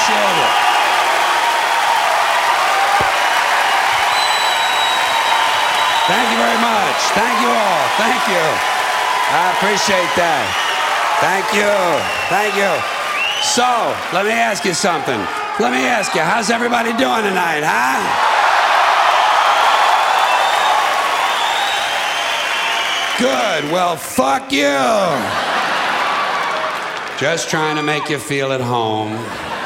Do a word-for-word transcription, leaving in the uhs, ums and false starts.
appreciate it. Thank you very much. Thank you all. Thank you. I appreciate that. Thank you. Thank you. So, let me ask you something. Let me ask you, how's everybody doing tonight, huh? Good. Well, fuck you. Just trying to make you feel at home.